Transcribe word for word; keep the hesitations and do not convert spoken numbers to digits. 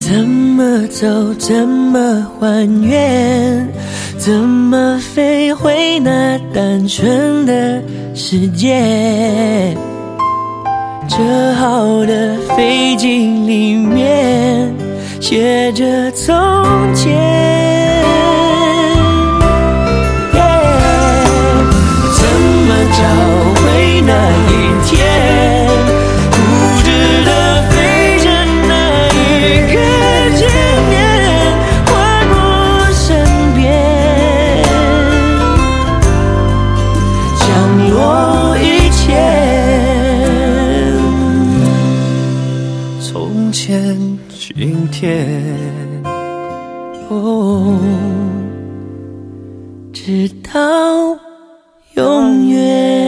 怎么走，怎么还原，怎么飞回那单纯的世界。折好的飞机里面写着从前， yeah, 怎么找回那一天，固执的飞着那一个见面划过身边，降落一切。从前今天，哦，直到永远。